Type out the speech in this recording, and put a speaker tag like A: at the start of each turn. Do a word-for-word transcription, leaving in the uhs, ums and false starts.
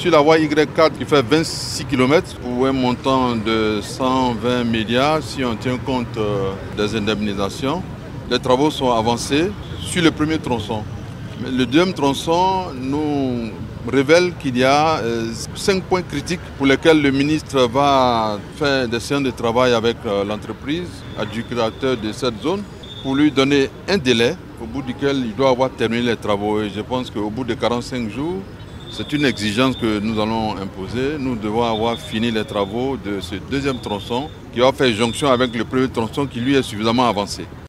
A: Sur la voie Y quatre qui fait vingt-six kilomètres pour un montant de cent vingt milliards, si on tient compte des indemnisations, les travaux sont avancés sur le premier tronçon. Le deuxième tronçon nous révèle qu'il y a cinq points critiques pour lesquels le ministre va faire des séances de travail avec l'entreprise adjudicateur de cette zone pour lui donner un délai au bout duquel il doit avoir terminé les travaux. Et je pense qu'au bout de quarante-cinq jours, c'est une exigence que nous allons imposer. Nous devons avoir fini les travaux de ce deuxième tronçon qui va faire jonction avec le premier tronçon qui lui est suffisamment avancé.